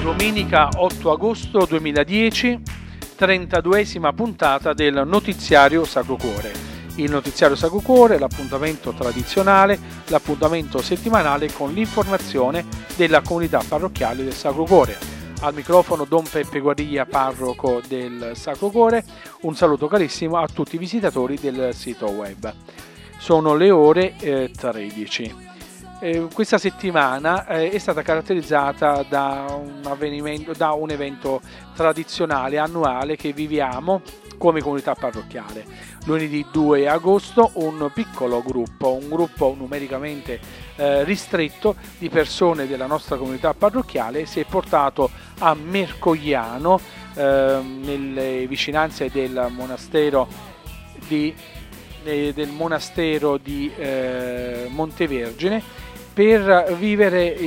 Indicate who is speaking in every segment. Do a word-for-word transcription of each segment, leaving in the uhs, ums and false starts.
Speaker 1: Domenica otto agosto duemiladieci, trentaduesima puntata del notiziario Sacro Cuore. Il notiziario Sacro Cuore, l'appuntamento tradizionale, l'appuntamento settimanale con l'informazione della comunità parrocchiale del Sacro Cuore. Al microfono Don Peppe Guariglia, parroco del Sacro Cuore. Un saluto carissimo a tutti i visitatori del sito web. Sono le ore eh, tredici. Eh, questa settimana eh, è stata caratterizzata da un avvenimento, da un evento tradizionale annuale che viviamo come comunità parrocchiale. Lunedì due agosto un piccolo gruppo, un gruppo numericamente eh, ristretto di persone della nostra comunità parrocchiale si è portato a Mercogliano, eh, nelle vicinanze del monastero di, eh, del monastero di eh, Montevergine, per vivere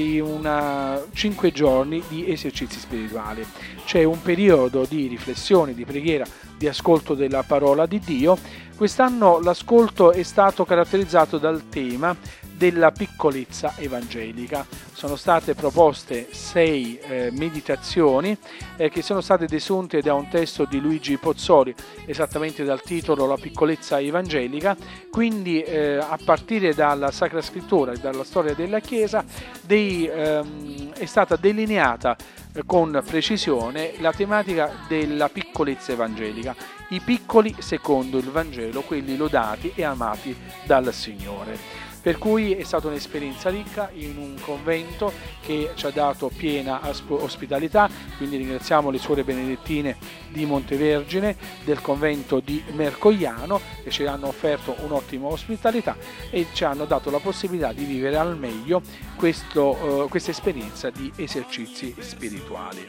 Speaker 1: una cinque giorni di esercizi spirituali. C'è un periodo di riflessione, di preghiera, di ascolto della parola di Dio. Quest'anno l'ascolto è stato caratterizzato dal tema della piccolezza evangelica. Sono state proposte sei eh, meditazioni eh, che sono state desunte da un testo di Luigi Pozzoli, esattamente dal titolo La piccolezza evangelica. Quindi eh, a partire dalla Sacra Scrittura e dalla storia della Chiesa dei, ehm, è stata delineata eh, con precisione la tematica della piccolezza evangelica, i piccoli secondo il Vangelo, quelli lodati e amati dal Signore. Per cui è stata un'esperienza ricca in un convento che ci ha dato piena ospitalità, quindi ringraziamo le suore benedettine di Montevergine, del convento di Mercogliano, che ci hanno offerto un'ottima ospitalità e ci hanno dato la possibilità di vivere al meglio questo, uh, questa esperienza di esercizi spirituali.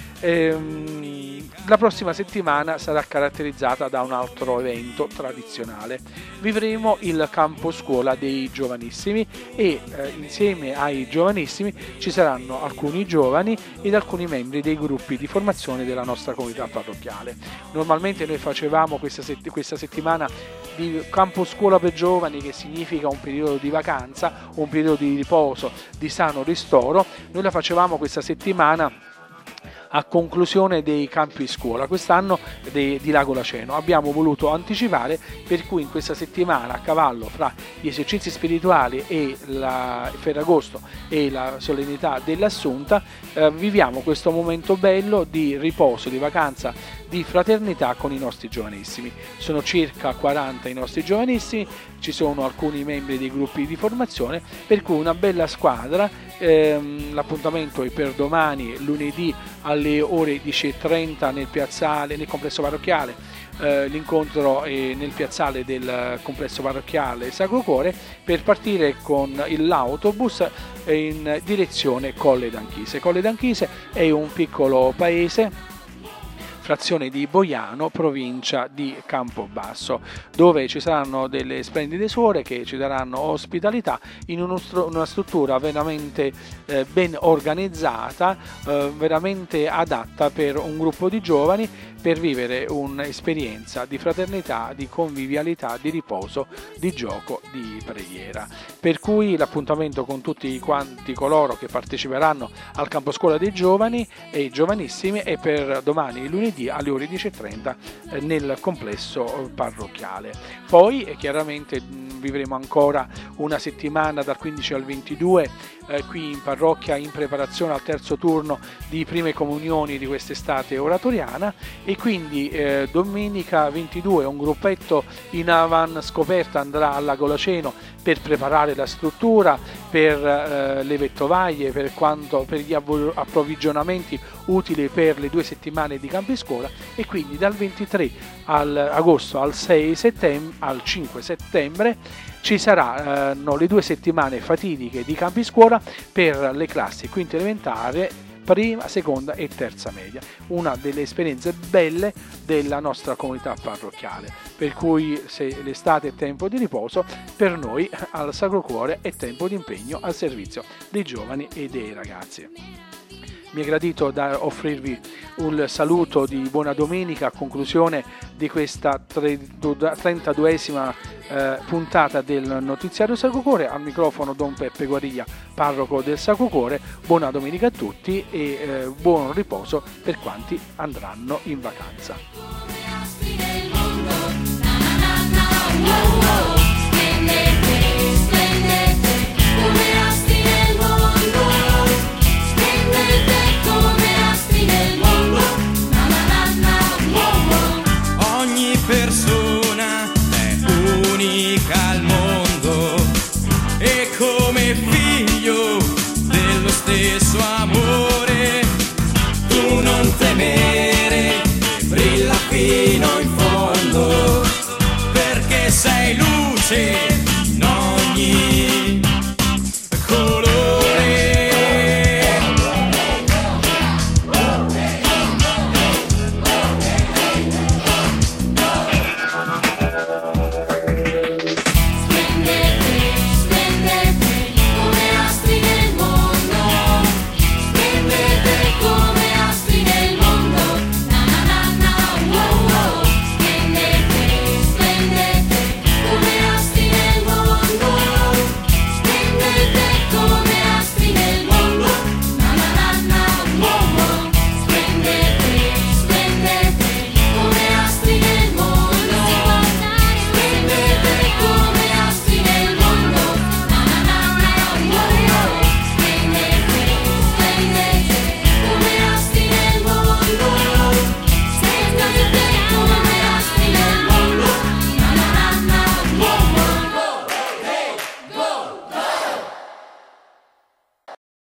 Speaker 1: Ehm, la prossima settimana sarà caratterizzata da un altro evento tradizionale. Vivremo il campo scuola dei giovanissimi e eh, insieme ai giovanissimi ci saranno alcuni giovani ed alcuni membri dei gruppi di formazione della nostra comunità parrocchiale. Normalmente noi facevamo questa, sett- questa settimana di campo scuola per giovani, che significa un periodo di vacanza, un periodo di riposo, di sano ristoro. Noi la facevamo questa settimana a conclusione dei campi scuola, quest'anno di, di Lago Laceno. Abbiamo voluto anticipare, per cui in questa settimana, a cavallo fra gli esercizi spirituali e la Ferragosto e la solennità dell'Assunta, eh, viviamo questo momento bello di riposo, di vacanza, di fraternità con i nostri giovanissimi. Sono circa quaranta i nostri giovanissimi, ci sono alcuni membri dei gruppi di formazione, per cui una bella squadra. Ehm, l'appuntamento è per domani, lunedì alle ore dieci e trenta nel piazzale, nel complesso parrocchiale. Eh, l'incontro è nel piazzale del complesso parrocchiale Sacro Cuore, per partire con l'autobus in direzione Colle d'Anchise. Colle d'Anchise è un piccolo paese, frazione di Boiano, provincia di Campobasso, dove ci saranno delle splendide suore che ci daranno ospitalità in uno stru- una struttura veramente eh, ben organizzata, eh, veramente adatta per un gruppo di giovani, per vivere un'esperienza di fraternità, di convivialità, di riposo, di gioco, di preghiera. Per cui l'appuntamento con tutti quanti coloro che parteciperanno al campo scuola dei giovani e giovanissimi è per domani, lunedì, alle ore dieci e trenta eh, nel complesso parrocchiale. Poi eh, chiaramente mh, vivremo ancora una settimana dal quindici al ventidue eh, qui in parrocchia, in preparazione al terzo turno di prime comunioni di quest'estate oratoriana, e quindi eh, domenica ventidue un gruppetto in avan scoperta andrà al Lago Laceno per preparare la struttura, per eh, le vettovaglie, per, quanto, per gli avvo- approvvigionamenti utili per le due settimane di campi scuola, e quindi dal ventitré al agosto al sei settembre, al cinque settembre ci saranno le due settimane fatidiche di campi scuola per le classi quinta elementare, prima, seconda e terza media. Una delle esperienze belle della nostra comunità parrocchiale, per cui se l'estate è tempo di riposo, per noi al Sacro Cuore è tempo di impegno al servizio dei giovani e dei ragazzi. Mi è gradito da offrirvi un saluto di buona domenica a conclusione di questa trentaduesima eh, puntata del notiziario Sacro Cuore. Al microfono Don Peppe Guariglia, parroco del Sacro Cuore. Buona domenica a tutti e eh, buon riposo per quanti andranno in vacanza.